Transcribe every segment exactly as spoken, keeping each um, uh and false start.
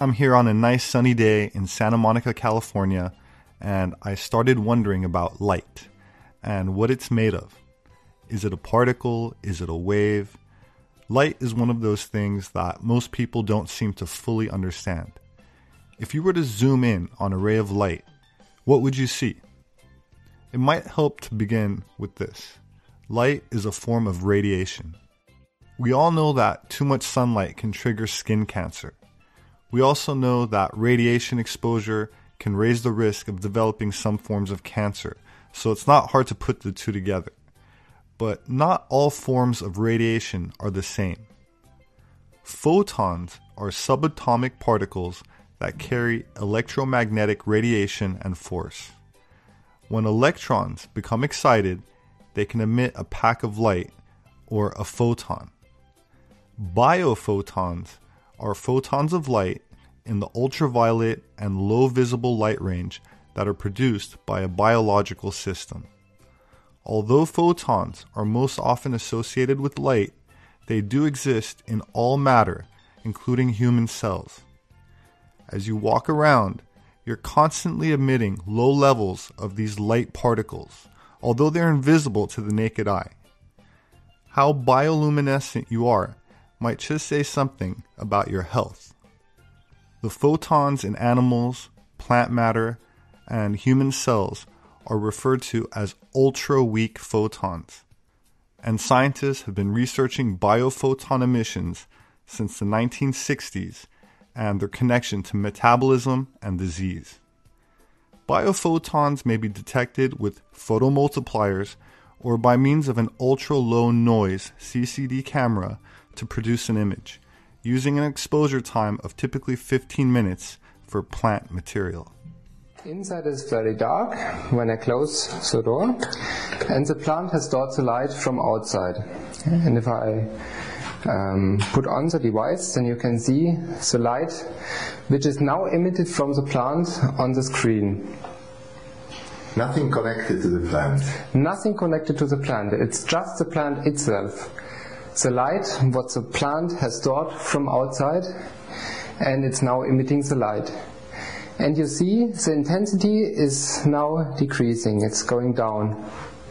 I'm here on a nice sunny day in Santa Monica, California, and I started wondering about light and what it's made of. Is it a particle? Is it a wave? Light is one of those things that most people don't seem to fully understand. If you were to zoom in on a ray of light, what would you see? It might help to begin with this. Light is a form of radiation. We all know that too much sunlight can trigger skin cancer. We also know that radiation exposure can raise the risk of developing some forms of cancer, so it's not hard to put the two together. But not all forms of radiation are the same. Photons are subatomic particles that carry electromagnetic radiation and force. When electrons become excited, they can emit a pack of light, or a photon. Biophotons are photons of light in the ultraviolet and low visible light range that are produced by a biological system. Although photons are most often associated with light, they do exist in all matter, including human cells. As you walk around, you're constantly emitting low levels of these light particles, although they're invisible to the naked eye. How bioluminescent you are might just say something about your health. The photons in animals, plant matter, and human cells are referred to as ultra-weak photons, and scientists have been researching biophoton emissions since the nineteen sixties and their connection to metabolism and disease. Biophotons may be detected with photomultipliers or by means of an ultra-low noise C C D camera to produce an image, using an exposure time of typically fifteen minutes for plant material. Inside is very dark when I close the door, and the plant has stored the light from outside. And if I um, put on the device, then you can see the light which is now emitted from the plant on the screen. Nothing connected to the plant. Nothing connected to the plant. It's just the plant itself. The light, what the plant has stored from outside, and it's now emitting the light. And you see the intensity is now decreasing, it's going down.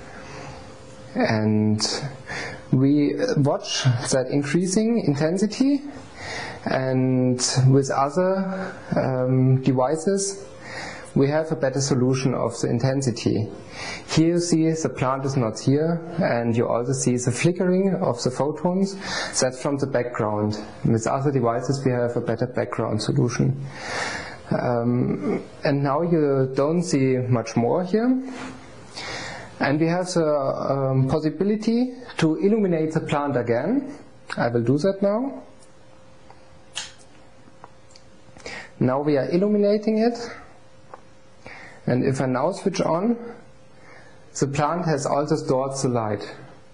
And we watch that increasing intensity, and with other um, devices we have a better solution of the intensity. Here you see the plant is not here, and you also see the flickering of the photons. That's from the background. With other devices we have a better background solution. Um, and now you don't see much more here. And we have the um, possibility to illuminate the plant again. I will do that now. Now we are illuminating it. And if I now switch on, the plant has also stored the light.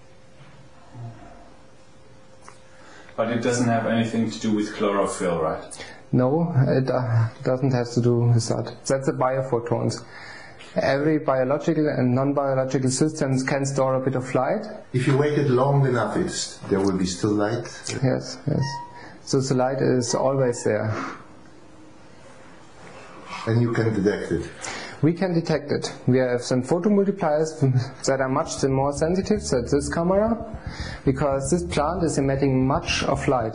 But it doesn't have anything to do with chlorophyll, right? No, it uh, doesn't have to do with that. That's the biophotons. Every biological and non-biological systems can store a bit of light. If you wait it long enough, it's, there will be still light? Yes, yes. So the light is always there. And you can detect it? We can detect it. We have some photomultipliers that are much more sensitive than this camera, because this plant is emitting much of light.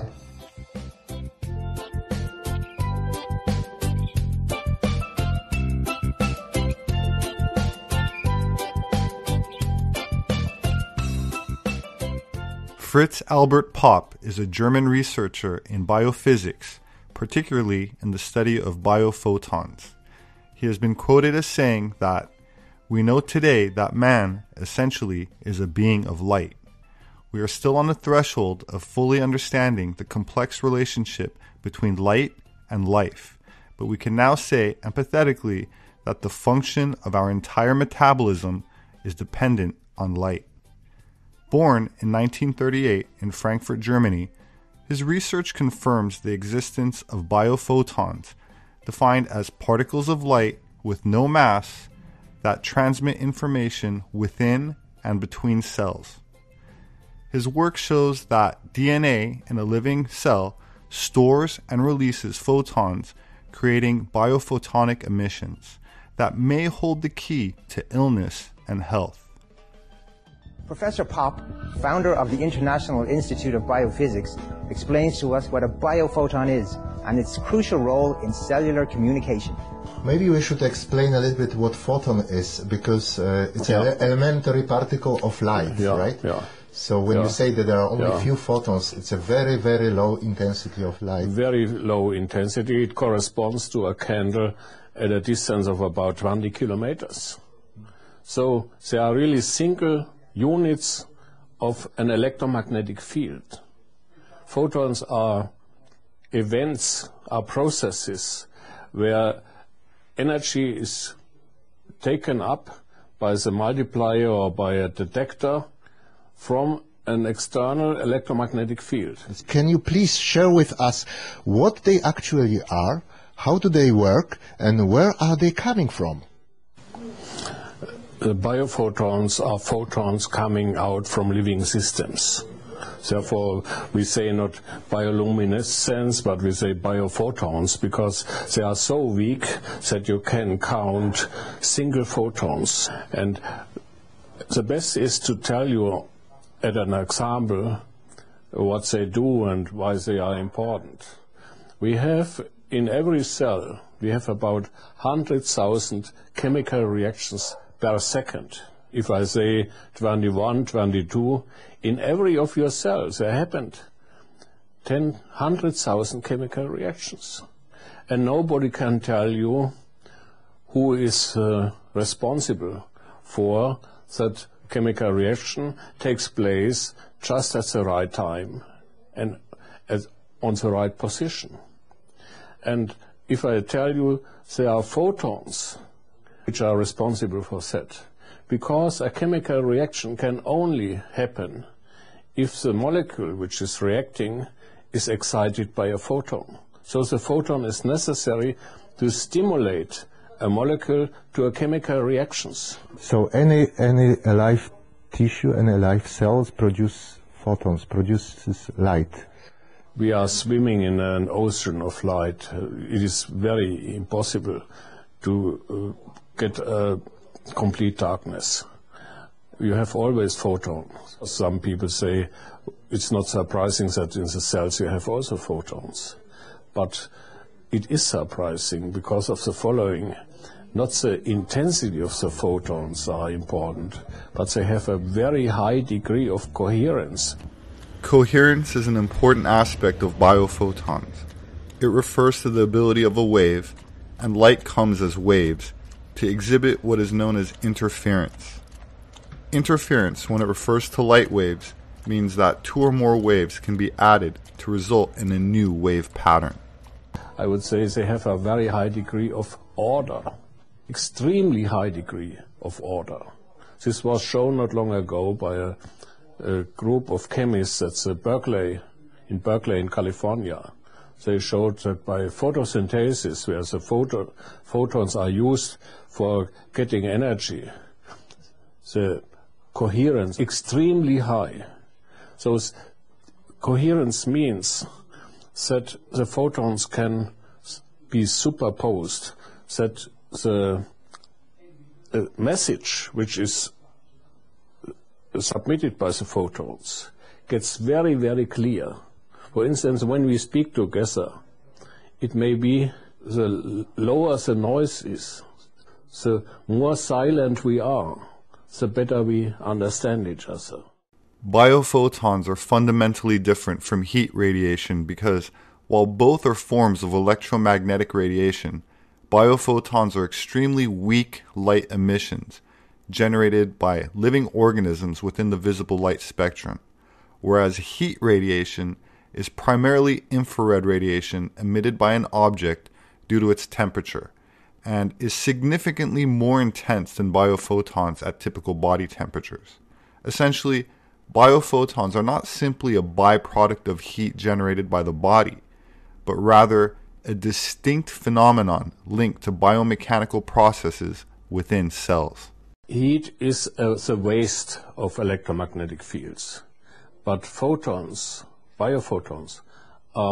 Fritz Albert Popp is a German researcher in biophysics, particularly in the study of biophotons. He has been quoted as saying that, "We know today that man, essentially, is a being of light. We are still on the threshold of fully understanding the complex relationship between light and life, but we can now say empathetically that the function of our entire metabolism is dependent on light." Born in nineteen thirty-eight in Frankfurt, Germany, his research confirms the existence of biophotons, defined as particles of light with no mass that transmit information within and between cells. His work shows that D N A in a living cell stores and releases photons, creating biophotonic emissions that may hold the key to illness and health. Professor Popp, founder of the International Institute of Biophysics, explains to us what a biophoton is and its crucial role in cellular communication. Maybe we should explain a little bit what photon is, because uh, it's yeah. an elementary particle of light, yeah, right? Yeah. So when yeah. you say that there are only a yeah. few photons, it's a very, very low intensity of light. Very low intensity. It corresponds to a candle at a distance of about twenty kilometers. So there are really single units of an electromagnetic field. Photons are events, are processes where energy is taken up by the multiplier or by a detector from an external electromagnetic field. Can you please share with us what they actually are, how do they work, and where are they coming from? The biophotons are photons coming out from living systems. Therefore, we say not bioluminescence, but we say biophotons, because they are so weak that you can count single photons. And the best is to tell you at an example what they do and why they are important. We have in every cell, we have about one hundred thousand chemical reactions per second. If I say twenty-one, twenty-two, in every of your cells there happened ten, one hundred thousand chemical reactions. And nobody can tell you who is uh, responsible for that chemical reaction takes place just at the right time and at, on the right position. And if I tell you there are photons which are responsible for that, because a chemical reaction can only happen if the molecule which is reacting is excited by a photon. So the photon is necessary to stimulate a molecule to a chemical reactions. So any any alive tissue and alive cells produce photons, produces light. We are swimming in an ocean of light. It is very impossible to uh, get a complete darkness. You have always photons. Some people say it's not surprising that in the cells you have also photons. But it is surprising because of the following. Not the intensity of the photons are important, but they have a very high degree of coherence. Coherence is an important aspect of biophotons. It refers to the ability of a wave, and light comes as waves, to exhibit what is known as interference. Interference, when it refers to light waves, means that two or more waves can be added to result in a new wave pattern. I would say they have a very high degree of order, extremely high degree of order. This was shown not long ago by a, a group of chemists at the Berkeley, in Berkeley in California. They showed that by photosynthesis, where the photo, photons are used for getting energy, the coherence extremely high. So coherence means that the photons can be superposed, that the uh, message which is submitted by the photons gets very, very clear. For instance, when we speak together, it may be the lower the noise is, the more silent we are, the better we understand each other. Biophotons are fundamentally different from heat radiation because, while both are forms of electromagnetic radiation, biophotons are extremely weak light emissions generated by living organisms within the visible light spectrum, whereas heat radiation is primarily infrared radiation emitted by an object due to its temperature, and is significantly more intense than biophotons at typical body temperatures. Essentially, biophotons are not simply a byproduct of heat generated by the body, but rather a distinct phenomenon linked to biomechanical processes within cells. Heat is uh, the waste of electromagnetic fields, but photons, biophotons, are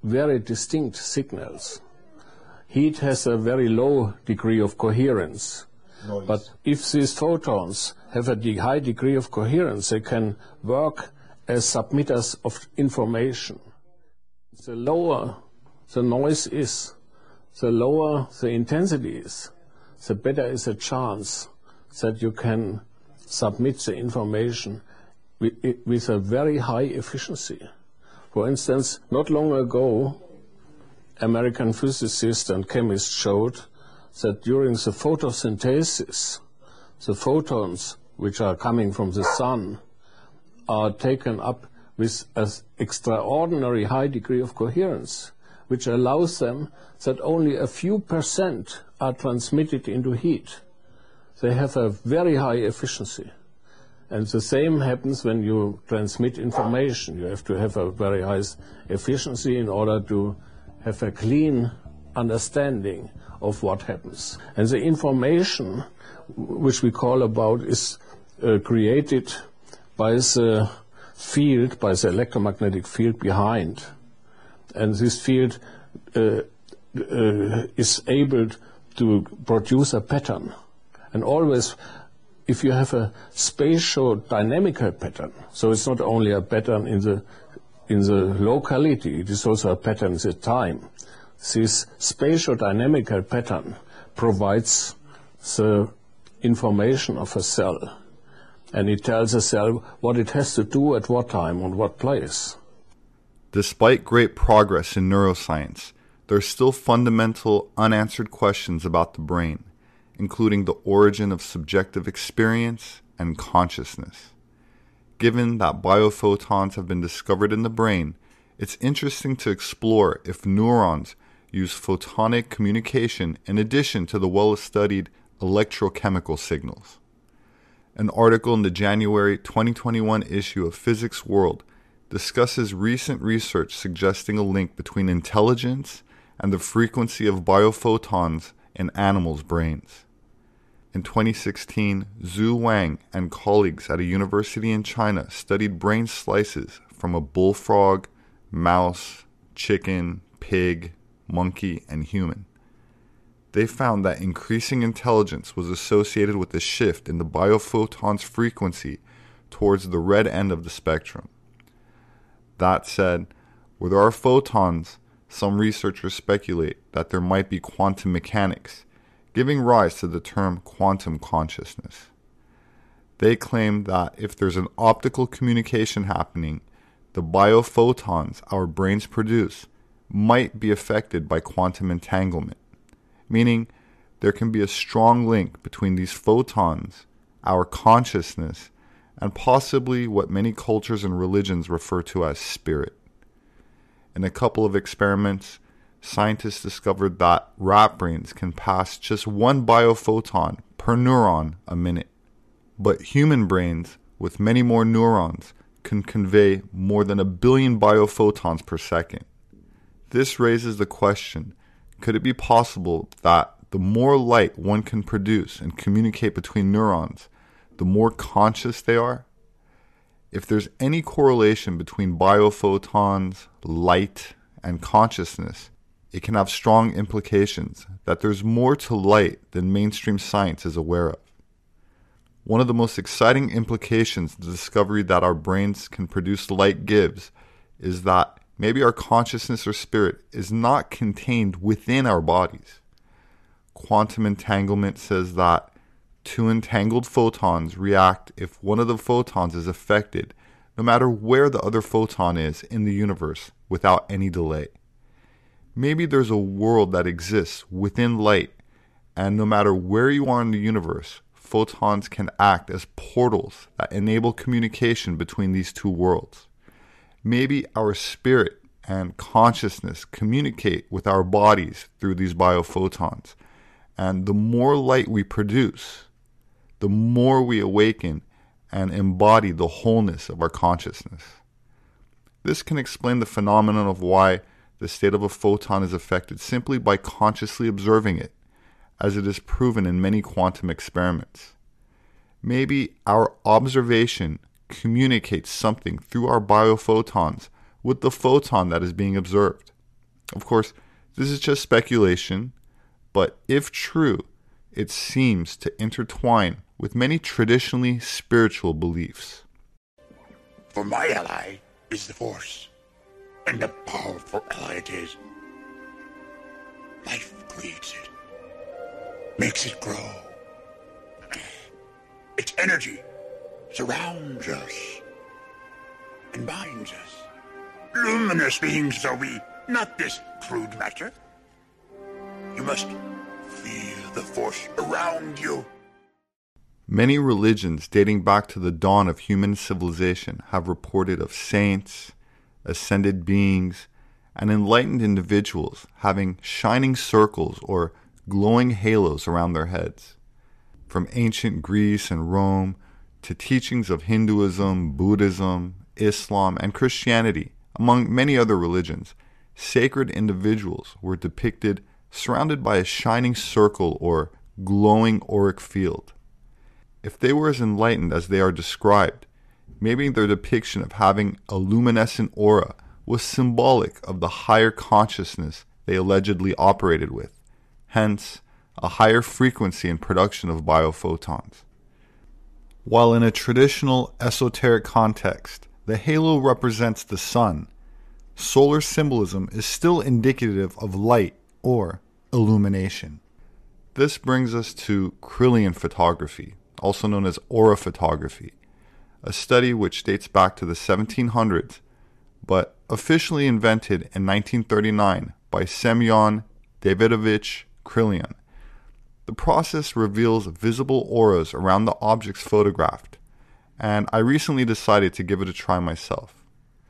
very distinct signals. Heat has a very low degree of coherence. Noise. But if these photons have a de- high degree of coherence, they can work as submitters of information. The lower the noise is, the lower the intensity is, the better is the chance that you can submit the information with, with a very high efficiency. For instance, not long ago, American physicists and chemists showed that during the photosynthesis, the photons which are coming from the sun are taken up with an extraordinary high degree of coherence, which allows them that only a few percent are transmitted into heat. They have a very high efficiency. And the same happens when you transmit information. You have to have a very high efficiency in order to have a clean understanding of what happens. And the information which we call about is uh, created by the field, by the electromagnetic field behind. And this field uh, uh, is able to produce a pattern. And always, if you have a spatial dynamical pattern, so it's not only a pattern in the in the locality, it is also a pattern in the time. This spatial dynamical pattern provides the information of a cell, and it tells a cell what it has to do at what time, on what place. Despite great progress in neuroscience, there are still fundamental unanswered questions about the brain, including the origin of subjective experience and consciousness. Given that biophotons have been discovered in the brain, it's interesting to explore if neurons use photonic communication in addition to the well-studied electrochemical signals. An article in the January twenty twenty-one issue of Physics World discusses recent research suggesting a link between intelligence and the frequency of biophotons in animals' brains. In twenty sixteen, Zhu Wang and colleagues at a university in China studied brain slices from a bullfrog, mouse, chicken, pig, monkey, and human. They found that increasing intelligence was associated with a shift in the biophoton's frequency towards the red end of the spectrum. That said, where there are photons, some researchers speculate that there might be quantum mechanics, giving rise to the term quantum consciousness. They claim that if there's an optical communication happening, the biophotons our brains produce might be affected by quantum entanglement, meaning there can be a strong link between these photons, our consciousness, and possibly what many cultures and religions refer to as spirit. In a couple of experiments, scientists discovered that rat brains can pass just one biophoton per neuron a minute. But human brains, with many more neurons, can convey more than a billion biophotons per second. This raises the question, could it be possible that the more light one can produce and communicate between neurons, the more conscious they are? If there's any correlation between biophotons, light, and consciousness, it can have strong implications that there's more to light than mainstream science is aware of. One of the most exciting implications the discovery that our brains can produce light gives is that maybe our consciousness or spirit is not contained within our bodies. Quantum entanglement says that two entangled photons react if one of the photons is affected, no matter where the other photon is in the universe, without any delay. Maybe there's a world that exists within light, and no matter where you are in the universe, photons can act as portals that enable communication between these two worlds. Maybe our spirit and consciousness communicate with our bodies through these biophotons, and the more light we produce, the more we awaken and embody the wholeness of our consciousness. This can explain the phenomenon of why the state of a photon is affected simply by consciously observing it, as it is proven in many quantum experiments. Maybe our observation communicates something through our biophotons with the photon that is being observed. Of course, this is just speculation, but if true, it seems to intertwine with many traditionally spiritual beliefs. For my ally is the Force, and a powerful ally it is. Life creates it, makes it grow. Its energy surrounds us and binds us. Luminous beings are we, not this crude matter. You must feel the Force around you. Many religions dating back to the dawn of human civilization have reported of saints, ascended beings, and enlightened individuals having shining circles or glowing halos around their heads. From ancient Greece and Rome to teachings of Hinduism, Buddhism, Islam, and Christianity, among many other religions, sacred individuals were depicted surrounded by a shining circle or glowing auric field. If they were as enlightened as they are described, maybe their depiction of having a luminescent aura was symbolic of the higher consciousness they allegedly operated with, hence a higher frequency in production of biophotons. While in a traditional esoteric context, the halo represents the sun, solar symbolism is still indicative of light or illumination. This brings us to Kirlian photography, also known as aura photography, a study which dates back to the seventeen hundreds, but officially invented in nineteen thirty-nine by Semyon Davidovich Kirlian. The process reveals visible auras around the objects photographed, and I recently decided to give it a try myself.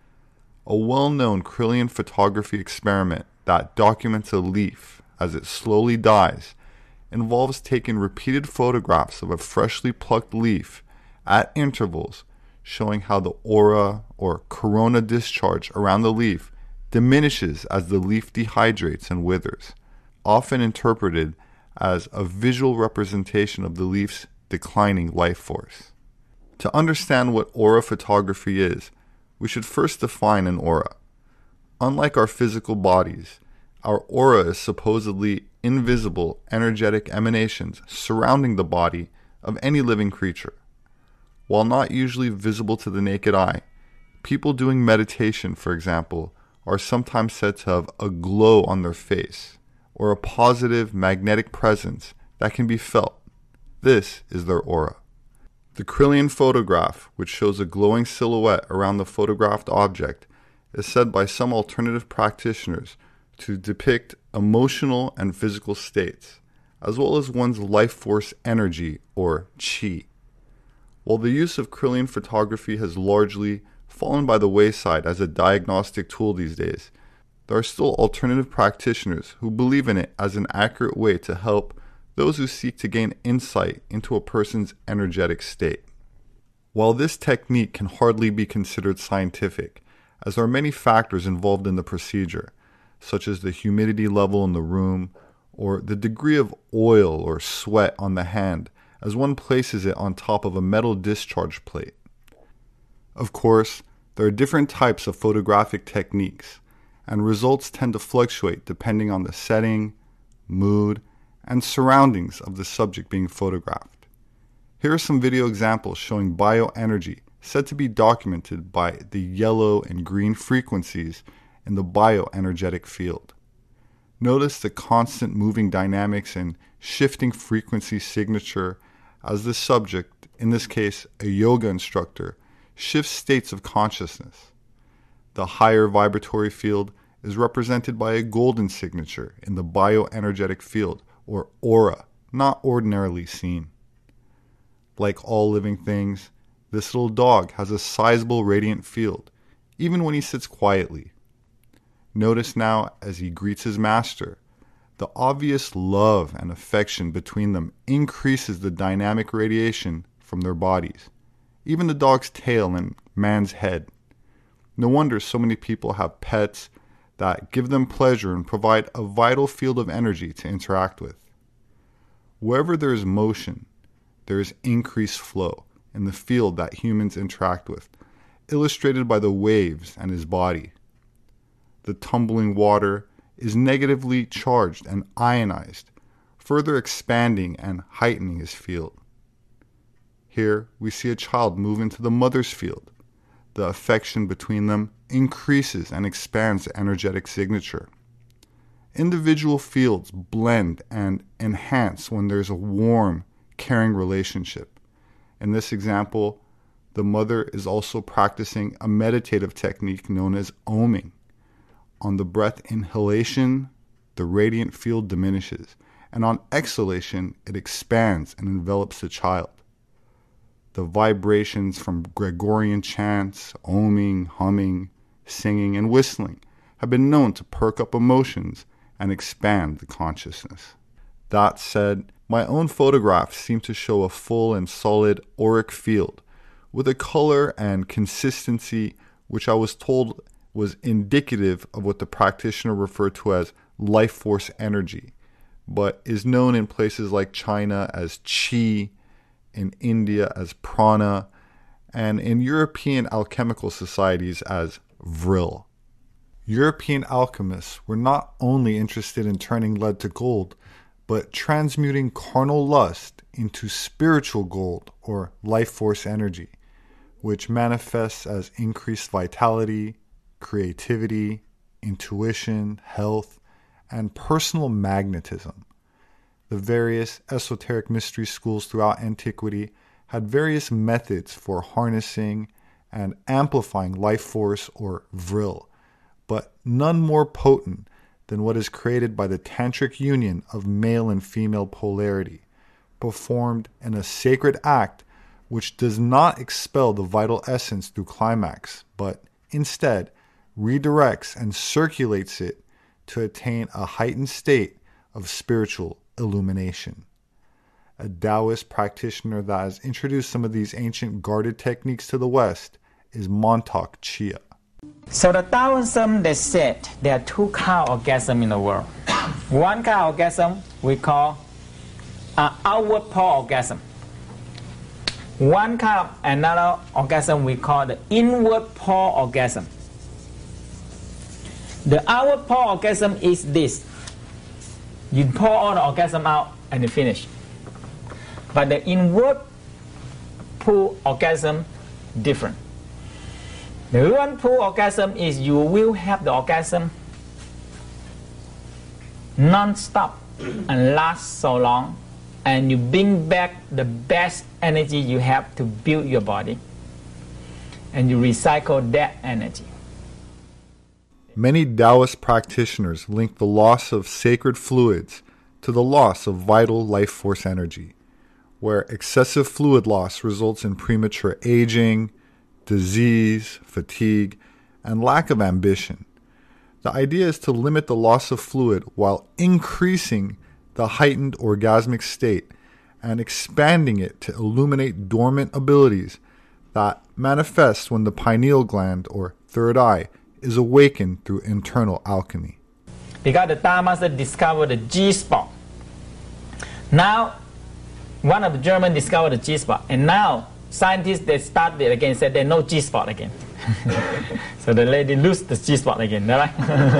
A well-known Kirlian photography experiment that documents a leaf as it slowly dies involves taking repeated photographs of a freshly plucked leaf at intervals, showing how the aura or corona discharge around the leaf diminishes as the leaf dehydrates and withers, often interpreted as a visual representation of the leaf's declining life force. To understand what aura photography is, we should first define an aura. Unlike our physical bodies, our aura is supposedly invisible energetic emanations surrounding the body of any living creature. While not usually visible to the naked eye, people doing meditation, for example, are sometimes said to have a glow on their face, or a positive magnetic presence that can be felt. This is their aura. The Kirlian photograph, which shows a glowing silhouette around the photographed object, is said by some alternative practitioners to depict emotional and physical states, as well as one's life force energy, or chi. While the use of Kirlian photography has largely fallen by the wayside as a diagnostic tool these days, there are still alternative practitioners who believe in it as an accurate way to help those who seek to gain insight into a person's energetic state. While this technique can hardly be considered scientific, as there are many factors involved in the procedure, such as the humidity level in the room, or the degree of oil or sweat on the hand as one places it on top of a metal discharge plate. Of course, there are different types of photographic techniques, and results tend to fluctuate depending on the setting, mood, and surroundings of the subject being photographed. Here are some video examples showing bioenergy said to be documented by the yellow and green frequencies in the bioenergetic field. Notice the constant moving dynamics and shifting frequency signature as the subject, in this case a yoga instructor, shifts states of consciousness. The higher vibratory field is represented by a golden signature in the bioenergetic field, or aura, not ordinarily seen. Like all living things, this little dog has a sizable radiant field, even when he sits quietly. Notice now as he greets his master, the obvious love and affection between them increases the dynamic radiation from their bodies, even the dog's tail and man's head. No wonder so many people have pets that give them pleasure and provide a vital field of energy to interact with. Wherever there is motion, there is increased flow in the field that humans interact with, illustrated by the waves and his body. The tumbling water is negatively charged and ionized, further expanding and heightening his field. Here we see a child move into the mother's field. The affection between them increases and expands the energetic signature. Individual fields blend and enhance when there's a warm, caring relationship. In this example, the mother is also practicing a meditative technique known as oming. On the breath inhalation, the radiant field diminishes, and on exhalation, it expands and envelops the child. The vibrations from Gregorian chants, oming, humming, singing, and whistling have been known to perk up emotions and expand the consciousness. That said, my own photographs seem to show a full and solid auric field with a color and consistency which I was told was indicative of what the practitioner referred to as life force energy, but is known in places like China as Qi, in India as Prana, and in European alchemical societies as Vril. European alchemists were not only interested in turning lead to gold, but transmuting carnal lust into spiritual gold or life force energy, which manifests as increased vitality, creativity, intuition, health, and personal magnetism. The various esoteric mystery schools throughout antiquity had various methods for harnessing and amplifying life force or vril, but none more potent than what is created by the tantric union of male and female polarity, performed in a sacred act which does not expel the vital essence through climax, but instead redirects and circulates it to attain a heightened state of spiritual illumination. A Taoist practitioner that has introduced some of these ancient guarded techniques to the West is Montauk Chia. So the Taoism, they said there are two kind of orgasm in the world. One kind of orgasm we call an outward pour orgasm. One kind of another orgasm we call the inward pour orgasm. The outward pour orgasm is this. You pour all the orgasm out and you finish. But the inward pull orgasm different. The inward pull orgasm is you will have the orgasm non-stop and last so long, and you bring back the best energy you have to build your body, and you recycle that energy. Many Taoist practitioners link the loss of sacred fluids to the loss of vital life force energy, where excessive fluid loss results in premature aging, disease, fatigue, and lack of ambition. The idea is to limit the loss of fluid while increasing the heightened orgasmic state and expanding it to illuminate dormant abilities that manifest when the pineal gland or third eye is awakened through internal alchemy. Because the Tao Master discovered the G-spot. Now, one of the Germans discovered the G-spot, and now scientists they started again, said there's no G-spot again. So the lady lose the G-spot again, right?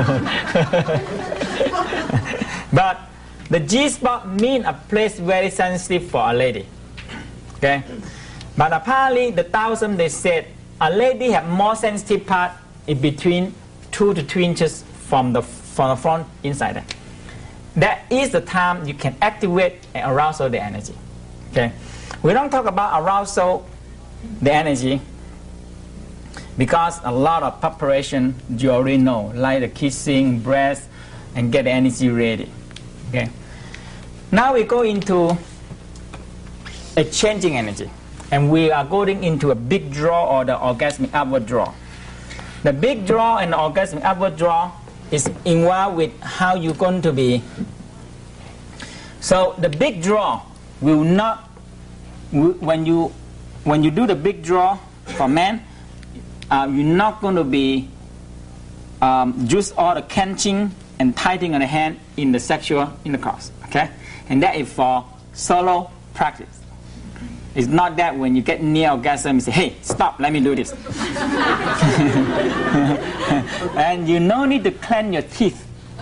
But the G-spot means a place very sensitive for a lady. Okay? But apparently the Taoism they said a lady have more sensitive part in between two to three inches from the from the front inside there. That is the time you can activate and arousal the energy. Okay, we don't talk about arousal the energy because a lot of preparation you already know, like the kissing, breath, and get the energy ready. Okay, now we go into a changing energy, and we are going into a big draw or the orgasmic upward draw. The big draw and the orgasmic upward draw is involved with how you're going to be. So the big draw will not, when you when you do the big draw for men, uh, you're not going to be um, just all the clenching and tightening on the hand in the sexual intercourse. Okay, and that is for solo practice. It's not that when you get near orgasm, you say, hey, stop, let me do this. And you no need to clench your teeth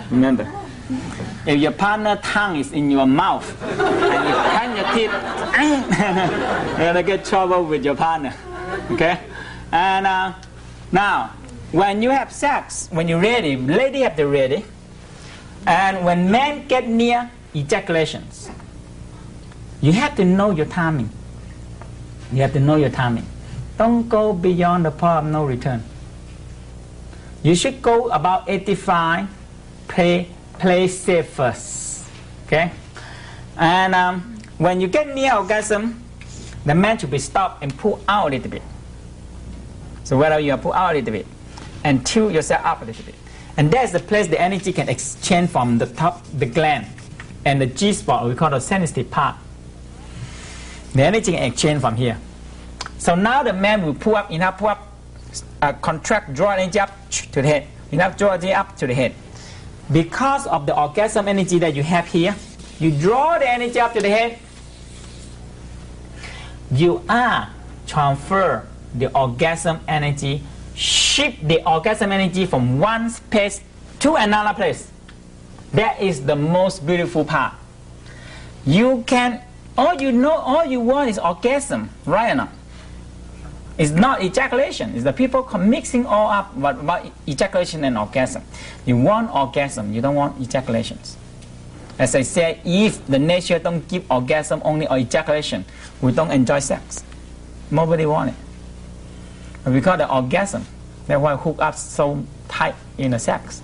Remember, if your partner tongue is in your mouth and you clench your teeth, you're gonna get trouble with your partner. Okay? And uh, now, when you have sex, when you're ready, lady have to ready, and when men get near ejaculations, you have to know your timing. You have to know your timing. Don't go beyond the point of no return. You should go about eighty-five, play, play safe first. Okay? And um, when you get near orgasm, the man should be stopped and pull out a little bit. So whether you are pull out a little bit and tilt yourself up a little bit. And that's the place the energy can exchange from the top, the gland, and the G-spot, we call the sensitive part. The energy can exchange from here. So now the man will pull up, enough pull up, uh, contract, draw energy up to the head. Enough draw energy up to the head. Because of the orgasm energy that you have here, you draw the energy up to the head, you are transfer the orgasm energy, shift the orgasm energy from one place to another place. That is the most beautiful part. You can, all you know, all you want is orgasm, right or not? It's not ejaculation. It's the people mixing all up about, about ejaculation and orgasm. You want orgasm, you don't want ejaculations. As I said, if the nature don't give orgasm only or ejaculation, we don't enjoy sex. Nobody wants it. But because the orgasm, that's why hook up so tight in the sex.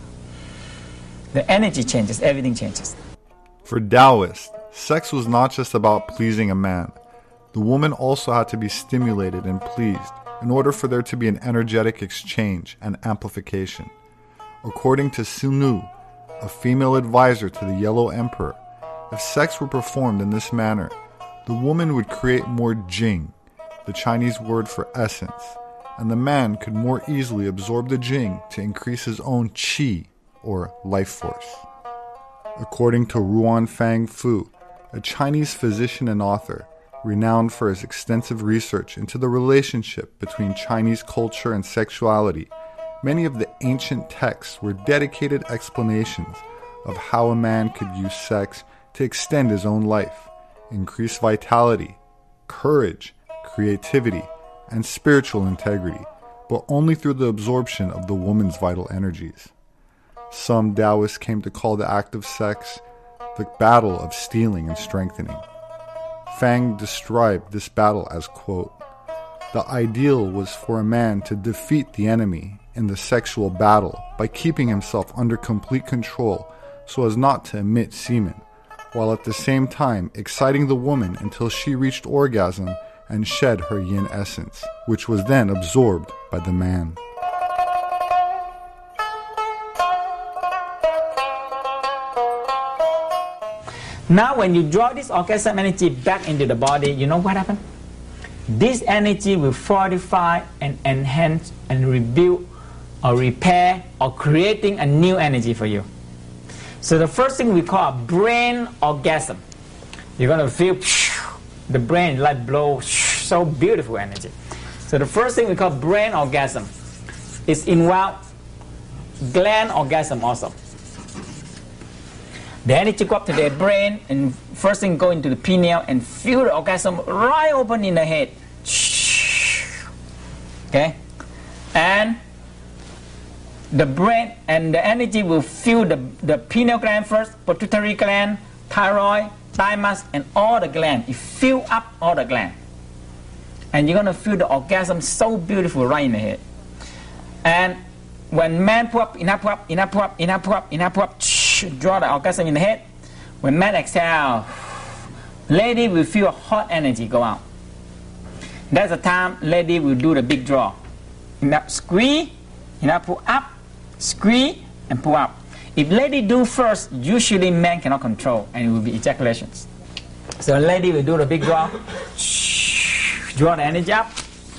The energy changes, everything changes. For Taoists, sex was not just about pleasing a man. The woman also had to be stimulated and pleased in order for there to be an energetic exchange and amplification. According to Sunu, a female advisor to the Yellow Emperor, if sex were performed in this manner, the woman would create more jing, the Chinese word for essence, and the man could more easily absorb the jing to increase his own qi, or life force. According to Ruan Fang Fu, a Chinese physician and author, renowned for his extensive research into the relationship between Chinese culture and sexuality, many of the ancient texts were dedicated explanations of how a man could use sex to extend his own life, increase vitality, courage, creativity, and spiritual integrity, but only through the absorption of the woman's vital energies. Some Taoists came to call the act of sex the battle of stealing and strengthening. Fang described this battle as, quote, "The ideal was for a man to defeat the enemy in the sexual battle by keeping himself under complete control so as not to emit semen, while at the same time exciting the woman until she reached orgasm and shed her yin essence, which was then absorbed by the man." Now when you draw this orgasm energy back into the body, you know what happened? This energy will fortify and enhance and rebuild or repair or creating a new energy for you. So the first thing we call a brain orgasm. You're going to feel the brain like blow so beautiful energy. So the first thing we call brain orgasm is involved gland orgasm also. The energy go up to the brain and first thing go into the pineal and feel the orgasm right open in the head. Okay? And the brain and the energy will fill the, the pineal gland first, pituitary gland, thyroid, thymus, and all the gland. You fill up all the gland. And you're going to feel the orgasm so beautiful right in the head. And when man pull up, enough pull up, enough pull up, enough pull up, enough pull up, draw the orgasm in the head. When man exhale, lady will feel hot energy go out. That's the time lady will do the big draw. Enough squeeze, enough pull up, squeeze, and pull up. If lady do first, usually man cannot control and it will be ejaculations. So lady will do the big draw, draw the energy up.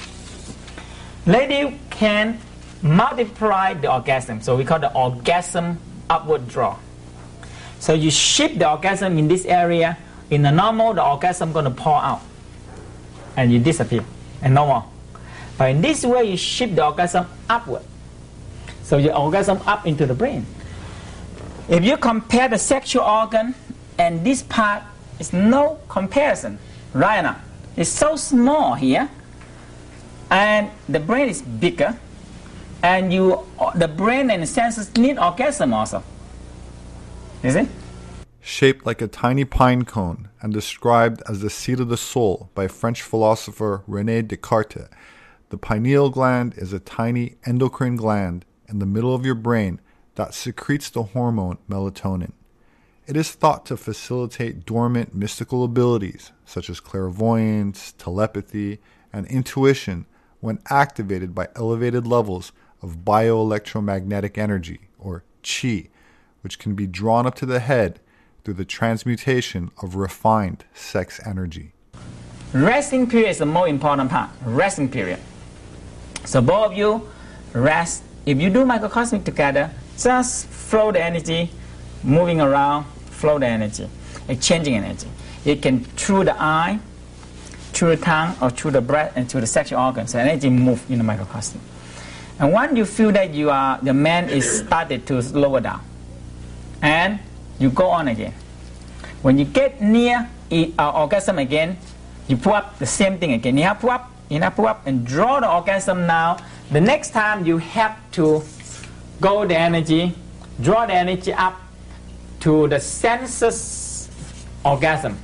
Lady can multiply the orgasm, so we call the orgasm upward draw. So you shift the orgasm in this area. In the normal, the orgasm going to pour out and you disappear and no more. But in this way, you shift the orgasm upward. So your orgasm up into the brain. If you compare the sexual organ and this part, it's no comparison, right now. It's so small here, and the brain is bigger, and you, the brain and the senses need orgasm also. You see? Shaped like a tiny pine cone and described as the seat of the soul by French philosopher René Descartes, the pineal gland is a tiny endocrine gland in the middle of your brain that secretes the hormone melatonin. It is thought to facilitate dormant mystical abilities such as clairvoyance, telepathy, and intuition when activated by elevated levels of bioelectromagnetic energy, or qi, which can be drawn up to the head through the transmutation of refined sex energy. Resting period is the most important part. Resting period. So both of you rest. If you do microcosmic together, just flow the energy, moving around, flow the energy, exchanging energy. It can through the eye, through the tongue, or through the breath, and through the sexual organs. So energy move in the microcosm. And once you feel that you are, the man is started to lower down, and you go on again. When you get near uh, orgasm again, you pull up the same thing again. You have pull up, you have pull up, and draw the orgasm now. The next time you have to go the energy, draw the energy up to the senses orgasm.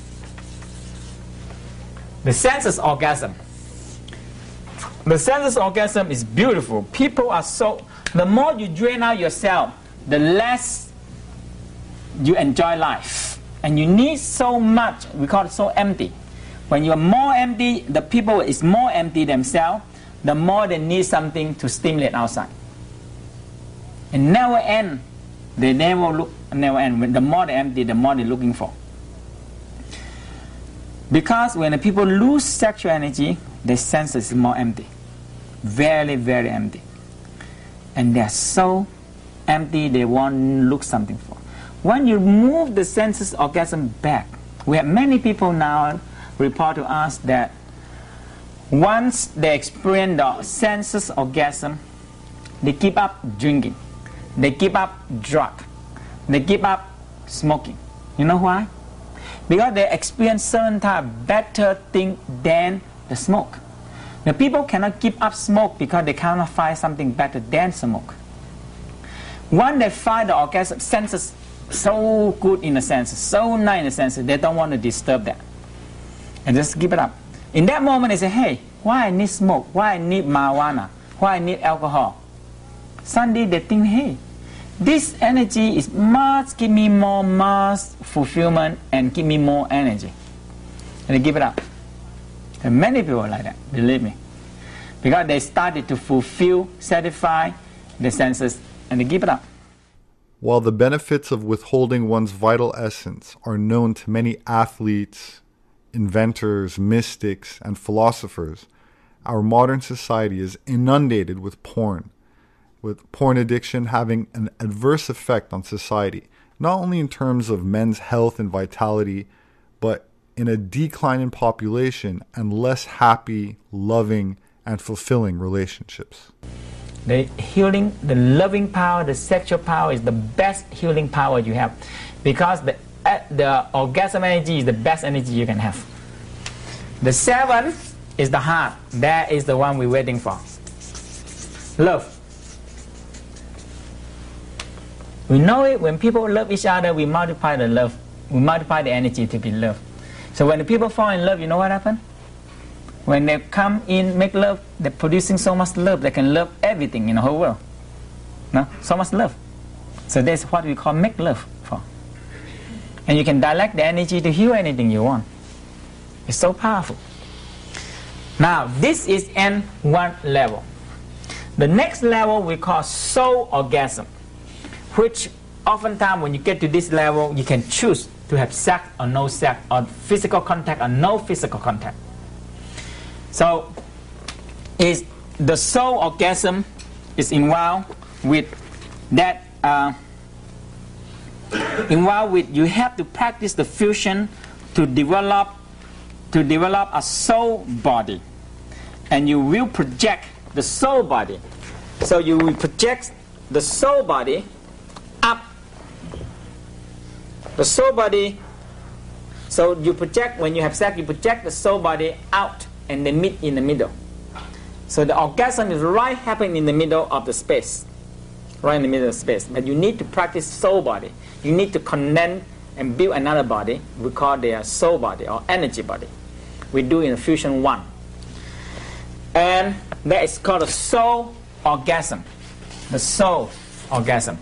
The senses orgasm. The senses orgasm is beautiful. People are so, the more you drain out yourself, the less you enjoy life. And you need so much, we call it so empty. When you're more empty, the people is more empty themselves, the more they need something to stimulate outside. And never end. They never look, never end. The more they empty, the more they're looking for. Because when the people lose sexual energy, their senses is more empty. Very, very empty. And they're so empty, they want to look something for. When you move the senses orgasm back, we have many people now report to us that once they experience the senses orgasm, they give up drinking, they give up drug, they give up smoking. You know why? Because they experience certain type of better thing than the smoke. The people cannot give up smoke because they cannot find something better than smoke. When they find the orgasm senses so good in the senses, so nice in the senses, they don't want to disturb that. And just give it up. In that moment they say, hey, why I need smoke? Why I need marijuana? Why I need alcohol? Suddenly they think, hey, this energy is must give me more mass fulfillment and give me more energy. And they give it up. And many people are like that, believe me. Because they started to fulfill, satisfy the senses, and they give it up. While the benefits of withholding one's vital essence are known to many athletes, inventors, mystics, and philosophers, our modern society is inundated with porn, with porn addiction having an adverse effect on society, not only in terms of men's health and vitality, but in a decline in population and less happy, loving, and fulfilling relationships. The healing, the loving power, the sexual power is the best healing power you have, because the, uh, the orgasm energy is the best energy you can have. The seventh is the heart. That is the one we're waiting for. Love. We know it. When people love each other, we multiply the love. We multiply the energy to be loved. So when the people fall in love, you know what happens? When they come in, make love, they're producing so much love, they can love everything in the whole world. No? So much love. So that's what we call make love for. And you can direct the energy to heal anything you want. It's so powerful. Now, this is N one level. The next level we call soul orgasm, which oftentimes when you get to this level, you can choose to have sex or no sex, or physical contact or no physical contact. So, is the soul orgasm is involved with that. Uh, involved with you have to practice the fusion to develop to develop a soul body, and you will project the soul body. So you will project the soul body up The soul body, so you project, when you have sex, you project the soul body out and they meet in the middle. So the orgasm is right happening in the middle of the space. Right in the middle of the space. But you need to practice soul body. You need to condense and build another body. We call their soul body or energy body. We do in Fusion one. And that is called a soul orgasm. The soul orgasm.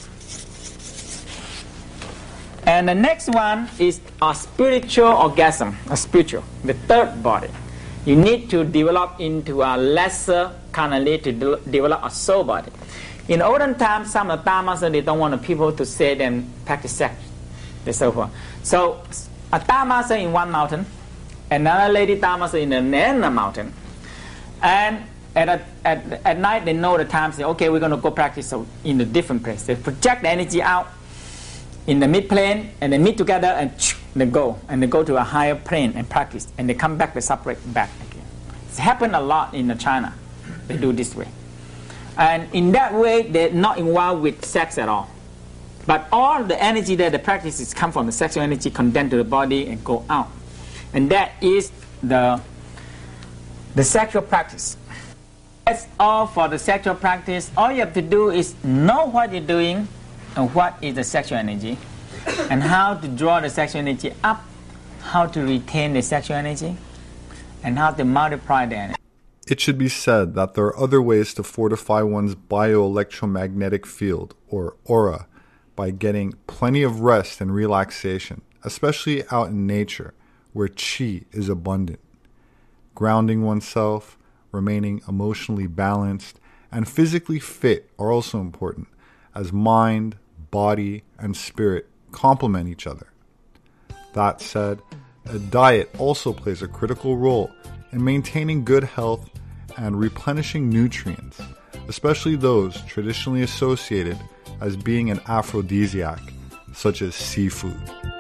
And the next one is a spiritual orgasm, a spiritual, the third body. You need to develop into a lesser carnally to de- develop a soul body. In olden times, some of the Dharma masters, they don't want the people to say them practice sex, and so forth. So a Dharma master in one mountain, another lady Dharma master in another mountain, and at, a, at at night they know the time. Say, okay, we're going to go practice in a different place. They project the energy out in the mid plane, and they meet together and they go and they go to a higher plane and practice, and they come back, they separate back again. It's happened a lot in China. They do this way, and in that way they're not involved with sex at all. But all the energy that the practices come from the sexual energy condensed to the body and go out, and that is the the sexual practice. That's all for the sexual practice. All you have to do is know what you're doing and what is the sexual energy, and how to draw the sexual energy up, how to retain the sexual energy, and how to multiply the energy. It should be said that there are other ways to fortify one's bioelectromagnetic field, or aura, by getting plenty of rest and relaxation, especially out in nature, where qi is abundant. Grounding oneself, remaining emotionally balanced, and physically fit are also important, as mind, body, and spirit complement each other. That said, a diet also plays a critical role in maintaining good health and replenishing nutrients, especially those traditionally associated as being an aphrodisiac, such as seafood.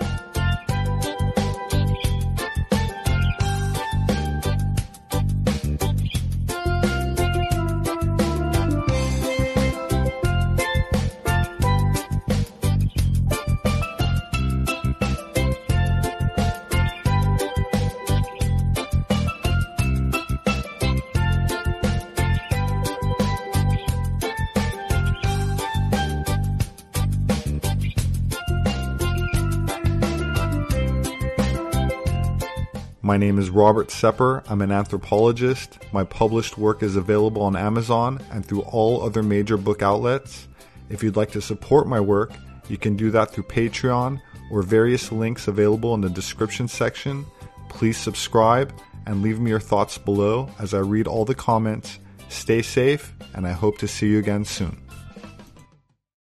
My name is Robert Sepper. I'm an anthropologist. My published work is available on Amazon and through all other major book outlets. If you'd like to support my work, you can do that through Patreon or various links available in the description section. Please subscribe and leave me your thoughts below as I read all the comments. Stay safe, and I hope to see you again soon.